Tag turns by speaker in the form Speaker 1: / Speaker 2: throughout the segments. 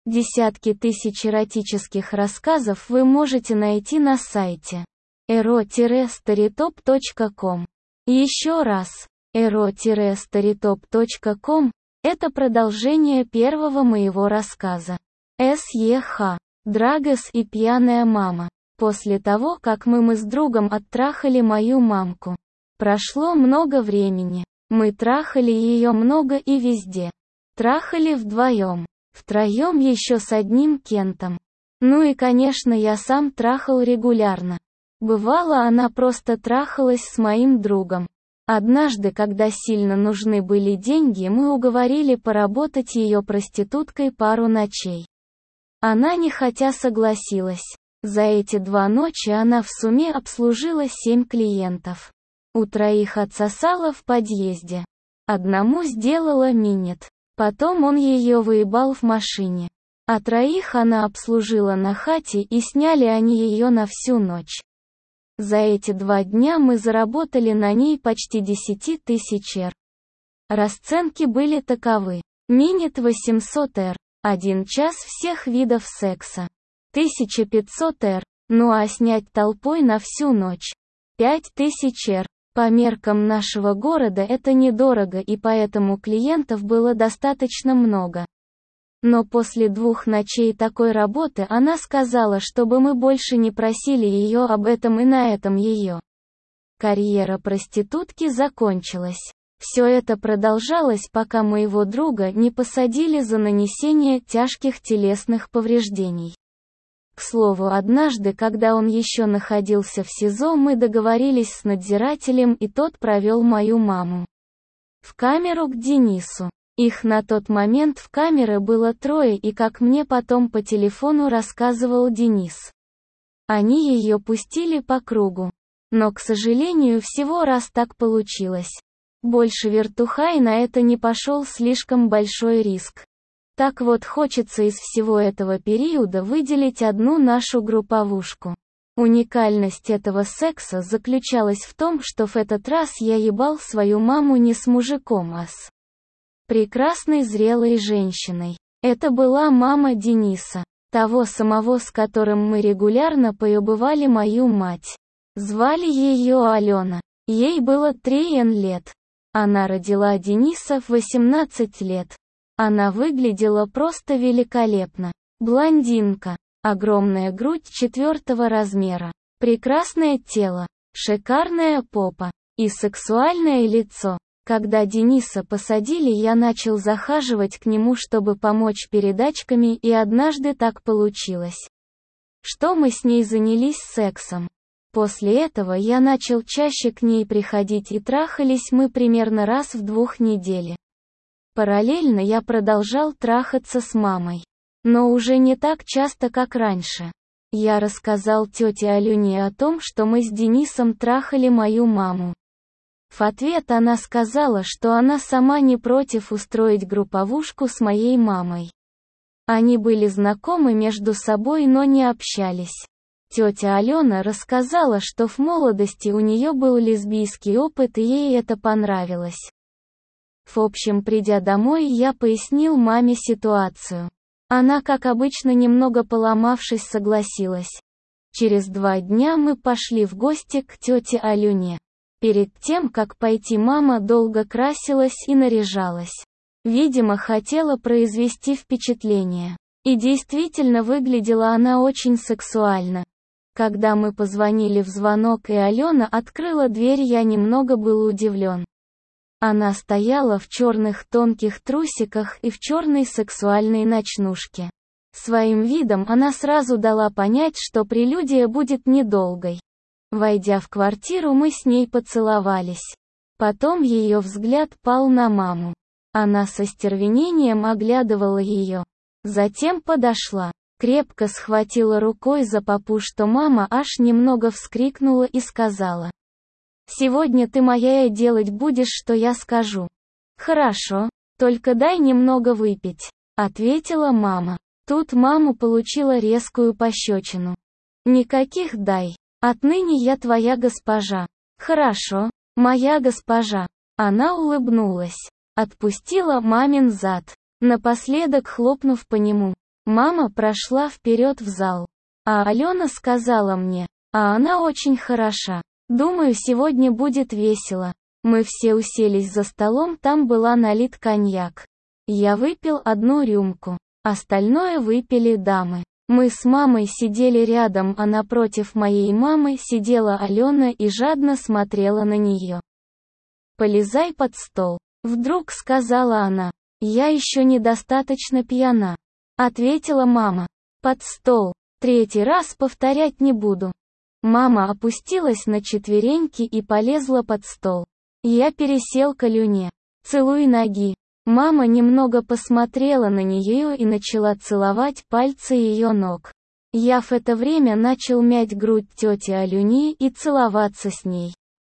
Speaker 1: Десятки тысяч эротических рассказов вы можете найти на сайте ero-storytop.com. Еще раз, ero-storytop.com – это продолжение первого моего рассказа. С.Е.Х. Драгос и пьяная мама. После того, как мы с другом оттрахали мою мамку. Прошло много времени. Мы трахали ее много и везде. Трахали вдвоем. Втроем еще с одним Кентом. Ну и конечно я сам трахал регулярно. Бывало она просто трахалась с моим другом. Однажды, когда сильно нужны были деньги, мы уговорили поработать ее проституткой пару ночей. Она нехотя согласилась. За эти 2 ночи она в сумме обслужила 7 клиентов. У 3 отсосала в подъезде. Одному сделала минет. Потом он ее выебал в машине. А 3 она обслужила на хате и сняли они ее на всю ночь. За эти 2 дня мы заработали на ней почти 10 тысяч р. Расценки были таковы. Минет 800 р. 1 час всех видов секса. 1500 р. Ну а снять толпой на всю ночь. 5000 р. По меркам нашего города это недорого, и поэтому клиентов было достаточно много. Но после 2 ночей такой работы она сказала, чтобы мы больше не просили ее об этом, и на этом ее карьера проститутки закончилась. Все это продолжалось, пока моего друга не посадили за нанесение тяжких телесных повреждений. К слову, однажды, когда он еще находился в СИЗО, мы договорились с надзирателем, и тот провел мою маму в камеру к Денису. Их на тот момент в камере было 3, и как мне потом по телефону рассказывал Денис, они ее пустили по кругу. Но, к сожалению, всего раз так получилось. Больше вертухай на это не пошел, слишком большой риск. Так вот, хочется из всего этого периода выделить одну нашу групповушку. Уникальность этого секса заключалась в том, что в этот раз я ебал свою маму не с мужиком, а с прекрасной зрелой женщиной. Это была мама Дениса, того самого, с которым мы регулярно поебывали мою мать. Звали ее Алена. Ей было 3 лет. Она родила Дениса в 18 лет. Она выглядела просто великолепно. Блондинка, огромная грудь 4-го размера, прекрасное тело, шикарная попа и сексуальное лицо. Когда Дениса посадили, я начал захаживать к нему, чтобы помочь передачками, и однажды так получилось, что мы с ней занялись сексом. После этого я начал чаще к ней приходить, и трахались мы примерно раз в 2 недели. Параллельно я продолжал трахаться с мамой. Но уже не так часто, как раньше. Я рассказал тете Алене о том, что мы с Денисом трахали мою маму. В ответ она сказала, что она сама не против устроить групповушку с моей мамой. Они были знакомы между собой, но не общались. Тетя Алена рассказала, что в молодости у нее был лесбийский опыт, и ей это понравилось. В общем, придя домой, я пояснил маме ситуацию. Она, как обычно, немного поломавшись, согласилась. Через 2 дня мы пошли в гости к тете Алене. Перед тем, как пойти, мама долго красилась и наряжалась. Видимо, хотела произвести впечатление. И действительно, выглядела она очень сексуально. Когда мы позвонили в звонок и Алена открыла дверь, я немного был удивлен. Она стояла в черных тонких трусиках и в черной сексуальной ночнушке. Своим видом она сразу дала понять, что прелюдия будет недолгой. Войдя в квартиру, мы с ней поцеловались. Потом ее взгляд пал на маму. Она со остервенением оглядывала ее. Затем подошла, крепко схватила рукой за попу, что мама аж немного вскрикнула и сказала: «Сегодня ты моя, и делать будешь, что я скажу». «Хорошо, только дай немного выпить», — ответила мама. Тут мама получила резкую пощечину. «Никаких дай. Отныне я твоя госпожа». «Хорошо, моя госпожа». Она улыбнулась. Отпустила мамин зад, напоследок хлопнув по нему. Мама прошла вперед в зал. А Алена сказала мне, а она очень хороша. Думаю, сегодня будет весело. Мы все уселись за столом, там была налит коньяк. Я выпил 1 рюмку. Остальное выпили дамы. Мы с мамой сидели рядом, а напротив моей мамы сидела Алена и жадно смотрела на нее. «Полезай под стол», — вдруг сказала она. «Я еще недостаточно пьяна», — ответила мама. «Под стол. 3-й раз повторять не буду». Мама опустилась на четвереньки и полезла под стол. Я пересел к Алене. «Целуй ноги». Мама немного посмотрела на нее и начала целовать пальцы ее ног. Я в это время начал мять грудь тети Алене и целоваться с ней.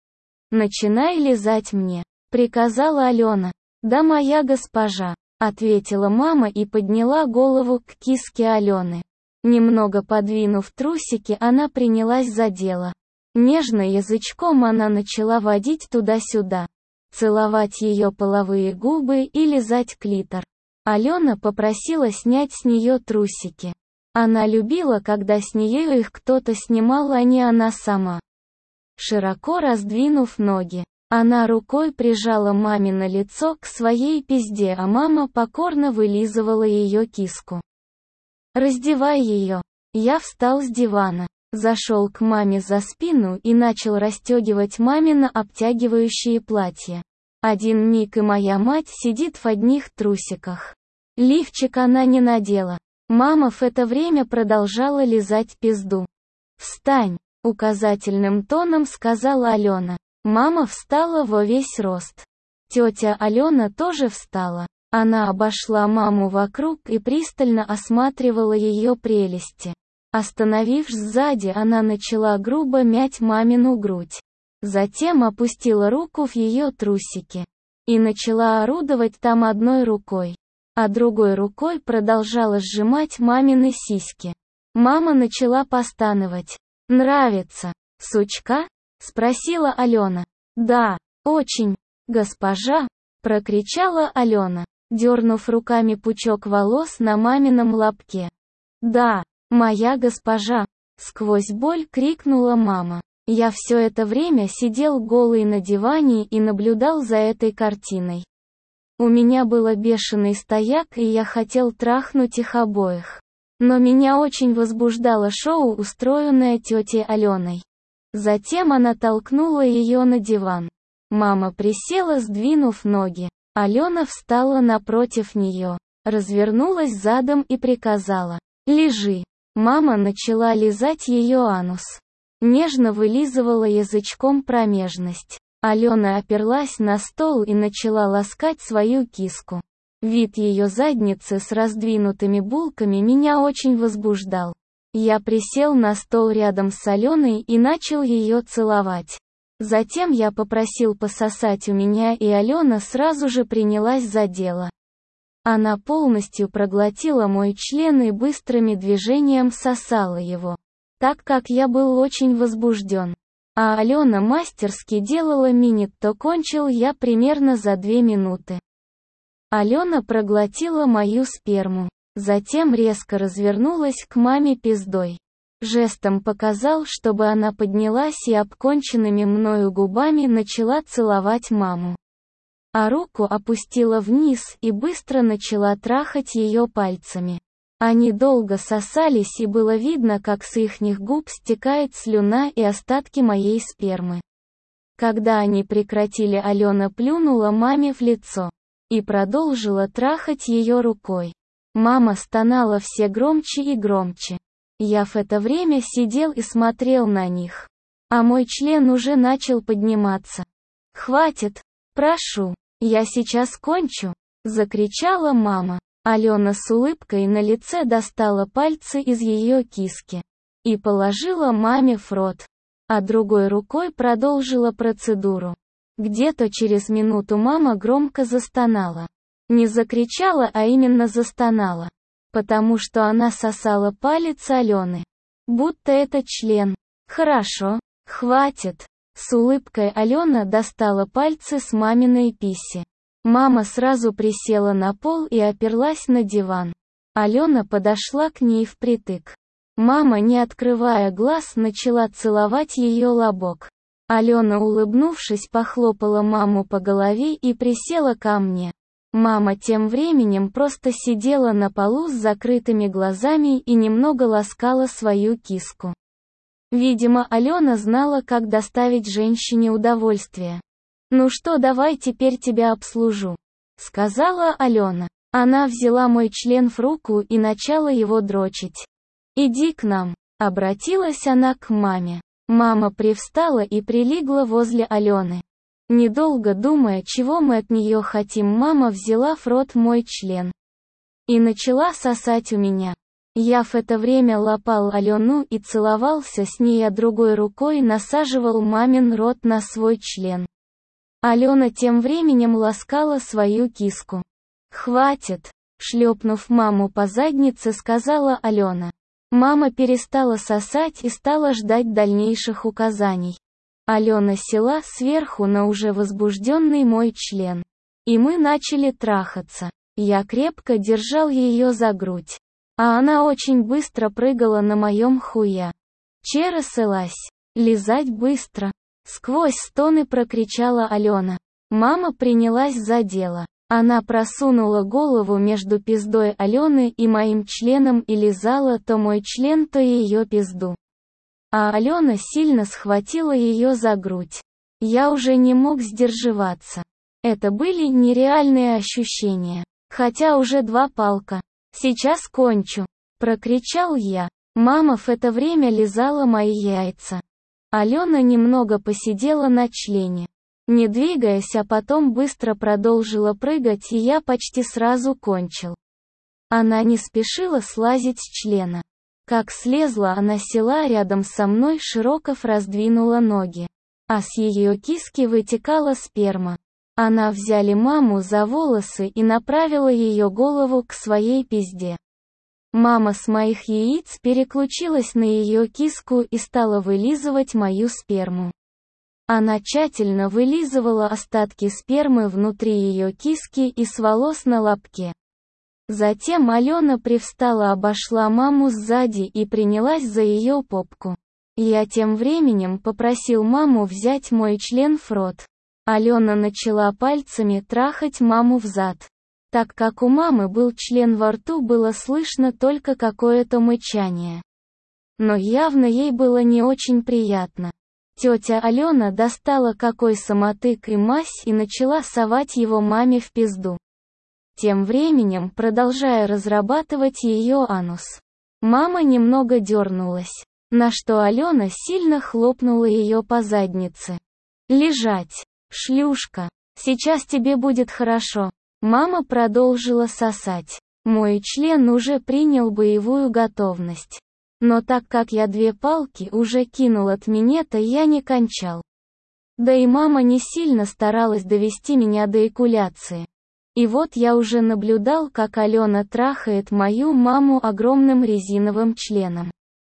Speaker 1: «Начинай лизать мне», — приказала Алена. «Да, моя госпожа», — ответила мама и подняла голову к киске Алены. Немного подвинув трусики, она принялась за дело. Нежно язычком она начала водить туда-сюда, целовать ее половые губы и лизать клитор. Алена попросила снять с нее трусики. Она любила, когда с нее их кто-то снимал, а не она сама. Широко раздвинув ноги, она рукой прижала мамино лицо к своей пизде, а мама покорно вылизывала ее киску. «Раздевай ее». Я встал с дивана, зашел к маме за спину и начал расстегивать мамино обтягивающее платье. Один миг и моя мать сидит в одних трусиках. Лифчик она не надела. Мама в это время продолжала лизать пизду. «Встань», — указательным тоном сказала Алена. Мама встала во весь рост. Тетя Алена тоже встала. Она обошла маму вокруг и пристально осматривала ее прелести. Остановившись сзади, она начала грубо мять мамину грудь. Затем опустила руку в ее трусики. И начала орудовать там одной рукой. А другой рукой продолжала сжимать мамины сиськи. Мама начала постановать. «Нравится, сучка?» — спросила Алена. «Да, очень, госпожа!» — прокричала Алена, дернув руками пучок волос на мамином лобке. «Да, моя госпожа!» — сквозь боль крикнула мама. Я все это время сидел голый на диване и наблюдал за этой картиной. У меня было бешеный стояк, и я хотел трахнуть их обоих. Но меня очень возбуждало шоу, устроенное тетей Аленой. Затем она толкнула ее на диван. Мама присела, сдвинув ноги. Алена встала напротив нее, развернулась задом и приказала: «Лежи». Мама начала лизать ее анус. Нежно вылизывала язычком промежность. Алена оперлась на стол и начала ласкать свою киску. Вид ее задницы с раздвинутыми булками меня очень возбуждал. Я присел на стол рядом с Аленой и начал ее целовать. Затем я попросил пососать у меня, и Алена сразу же принялась за дело. Она полностью проглотила мой член и быстрыми движениями сосала его, так как я был очень возбужден. А Алена мастерски делала минет, то кончил я примерно за 2 минуты. Алена проглотила мою сперму, затем резко развернулась к маме пиздой. Жестом показал, чтобы она поднялась, и обконченными мною губами начала целовать маму. А руку опустила вниз и быстро начала трахать ее пальцами. Они долго сосались, и было видно, как с ихних губ стекает слюна и остатки моей спермы. Когда они прекратили, Алена плюнула маме в лицо и продолжила трахать ее рукой. Мама стонала все громче и громче. Я в это время сидел и смотрел на них. А мой член уже начал подниматься. «Хватит! Прошу! Я сейчас кончу!» — закричала мама. Алена с улыбкой на лице достала пальцы из ее киски и положила маме в рот, а другой рукой продолжила процедуру. Где-то через минуту мама громко застонала. Не закричала, а именно застонала, потому что она сосала палец Алены, будто это член. «Хорошо, хватит!» С улыбкой Алена достала пальцы с маминой писи. Мама сразу присела на пол и оперлась на диван. Алена подошла к ней впритык. Мама, не открывая глаз, начала целовать ее лобок. Алена, улыбнувшись, похлопала маму по голове и присела ко мне. Мама тем временем просто сидела на полу с закрытыми глазами и немного ласкала свою киску. Видимо, Алена знала, как доставить женщине удовольствие. «Ну что, давай теперь тебя обслужу», — сказала Алена. Она взяла мой член в руку и начала его дрочить. «Иди к нам», — обратилась она к маме. Мама привстала и прилегла возле Алены. Недолго думая, чего мы от нее хотим, мама взяла в рот мой член и начала сосать у меня. Я в это время лапал Алену и целовался с ней, а другой рукой насаживал мамин рот на свой член. Алена тем временем ласкала свою киску. «Хватит!» — шлепнув маму по заднице, сказала Алена. Мама перестала сосать и стала ждать дальнейших указаний. Алена села сверху на уже возбужденный мой член. И мы начали трахаться. Я крепко держал ее за грудь. А она очень быстро прыгала на моем хуя. «Чересылась! Лизать быстро!» Сквозь стоны прокричала Алена. Мама принялась за дело. Она просунула голову между пиздой Алены и моим членом и лизала то мой член, то ее пизду. А Алена сильно схватила ее за грудь. Я уже не мог сдерживаться. Это были нереальные ощущения. Хотя уже 2 палка. «Сейчас кончу», — прокричал я. Мама в это время лизала мои яйца. Алена немного посидела на члене, не двигаясь, а потом быстро продолжила прыгать, и я почти сразу кончил. Она не спешила слазить с члена. Как слезла, она села рядом со мной, широко раздвинула ноги. А с ее киски вытекала сперма. Она взяли маму за волосы и направила ее голову к своей пизде. Мама с моих яиц переключилась на ее киску и стала вылизывать мою сперму. Она тщательно вылизывала остатки спермы внутри ее киски и с волос на лобке. Затем Алена привстала, обошла маму сзади и принялась за ее попку. Я тем временем попросил маму взять мой член в рот. Алена начала пальцами трахать маму взад. Так как у мамы был член во рту, было слышно только какое-то мычание. Но явно ей было не очень приятно. Тетя Алена достала какой самотык и мазь и начала совать его маме в пизду. Тем временем продолжая разрабатывать ее анус. Мама немного дернулась, на что Алена сильно хлопнула ее по заднице. «Лежать, шлюшка, сейчас тебе будет хорошо». Мама продолжила сосать. Мой член уже принял боевую готовность. Но так как я 2 палки уже кинул от минета, я не кончал. Да и мама не сильно старалась довести меня до эякуляции. И вот я уже наблюдал, как Алена трахает мою маму огромным резиновым членом.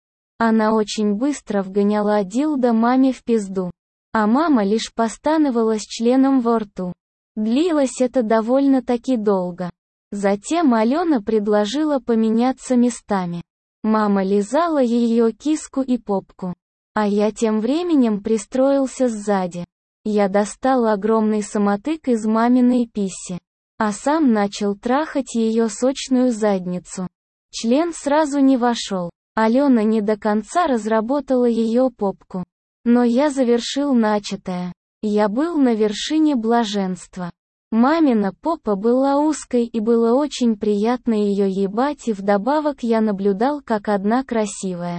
Speaker 1: Она очень быстро вгоняла дилдо маме в пизду. А мама лишь постановала с членом во рту. Длилось это довольно-таки долго. Затем Алена предложила поменяться местами. Мама лизала ее киску и попку. А я тем временем пристроился сзади. Я достал огромный самотык из маминой писси. А сам начал трахать ее сочную задницу. Член сразу не вошел. Алена не до конца разработала ее попку. Но я завершил начатое. Я был на вершине блаженства. Мамина попа была узкой и было очень приятно ее ебать, и вдобавок я наблюдал, как одна красивая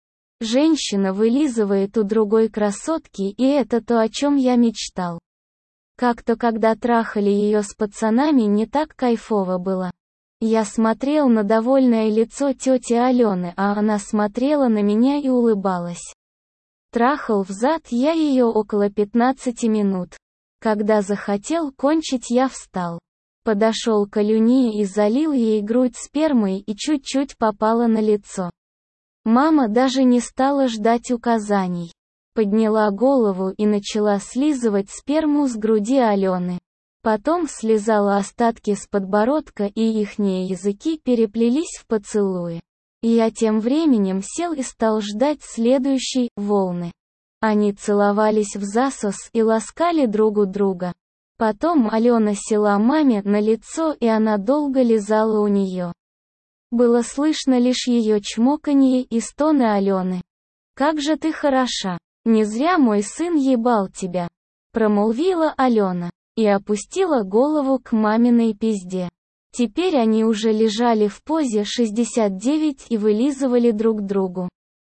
Speaker 1: женщина вылизывает у другой красотки, и это то, о чем я мечтал. Как-то когда трахали ее с пацанами, не так кайфово было. Я смотрел на довольное лицо тети Алены, а она смотрела на меня и улыбалась. Трахал взад я ее около 15 минут. Когда захотел кончить, я встал. Подошел к Алюне и залил ей грудь спермой и чуть-чуть попало на лицо. Мама даже не стала ждать указаний. Подняла голову и начала слизывать сперму с груди Алены. Потом слезала остатки с подбородка, и ихние языки переплелись в поцелуи. Я тем временем сел и стал ждать следующей волны. Они целовались взасос и ласкали друг у друга. Потом Алена села маме на лицо, и она долго лизала у нее. Было слышно лишь ее чмоканье и стоны Алены. «Как же ты хороша! Не зря мой сын ебал тебя!» Промолвила Алена и опустила голову к маминой пизде. Теперь они уже лежали в позе 69 и вылизывали друг другу.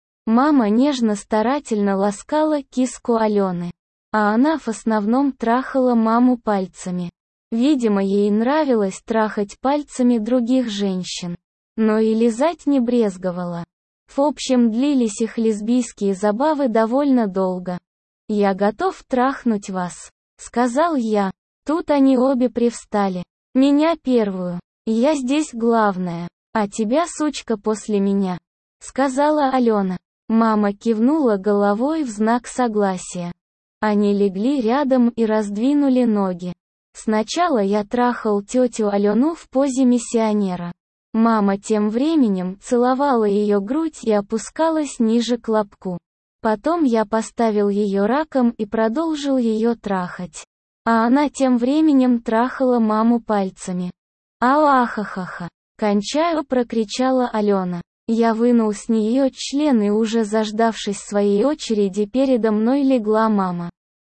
Speaker 1: Мама нежно-старательно ласкала киску Алены, а она в основном трахала маму пальцами. Видимо, ей нравилось трахать пальцами других женщин, но и лизать не брезговала. В общем, длились их лесбийские забавы довольно долго. «Я готов трахнуть вас», — сказал я. Тут они обе привстали. «Меня первую. Я здесь главная, а тебя, сучка, после меня», — сказала Алена. Мама кивнула головой в знак согласия. Они легли рядом и раздвинули ноги. Сначала я трахал тетю Алену в позе миссионера. Мама тем временем целовала ее грудь и опускалась ниже к лобку. Потом я поставил ее раком и продолжил ее трахать. А она тем временем трахала маму пальцами. «Ауахахаха!» «Кончаю!» — прокричала Алена. Я вынул с нее член, и уже заждавшись своей очереди, передо мной легла мама.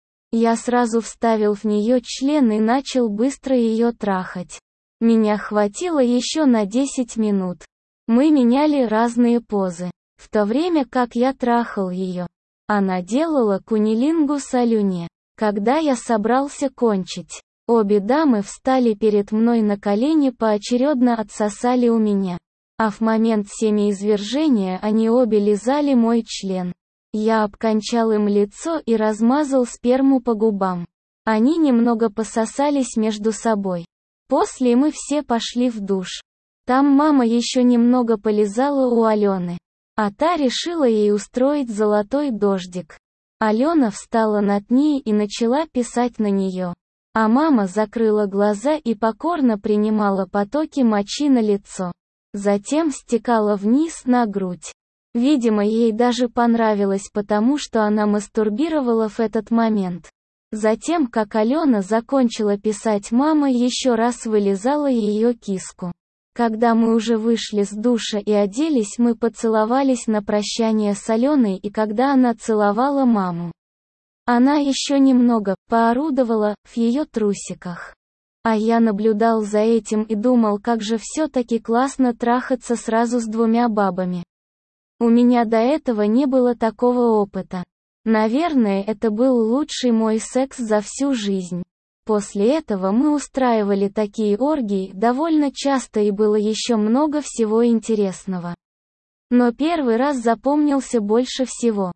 Speaker 1: Я сразу вставил в нее член и начал быстро ее трахать. Меня хватило еще на 10 минут. Мы меняли разные позы, в то время как я трахал ее. Она делала кунилингус Алене. Когда я собрался кончить, обе дамы встали перед мной на колени, поочередно отсосали у меня. А в момент семяизвержения они обе лизали мой член. Я обкончал им лицо и размазал сперму по губам. Они немного пососались между собой. После мы все пошли в душ. Там мама еще немного полизала у Алены, а та решила ей устроить золотой дождик. Алена встала над ней и начала писать на нее. А мама закрыла глаза и покорно принимала потоки мочи на лицо. Затем стекала вниз на грудь. Видимо, ей даже понравилось, потому что она мастурбировала в этот момент. Затем, как Алена закончила писать, мама еще раз вылизала ее киску. Когда мы уже вышли с душа и оделись, мы поцеловались на прощание с Аленой, и когда она целовала маму, она еще немного поорудовала в ее трусиках. А я наблюдал за этим и думал, как же все-таки классно трахаться сразу с двумя бабами. У меня до этого не было такого опыта. Наверное, это был лучший мой секс за всю жизнь. После этого мы устраивали такие оргии довольно часто, и было еще много всего интересного. Но первый раз запомнился больше всего.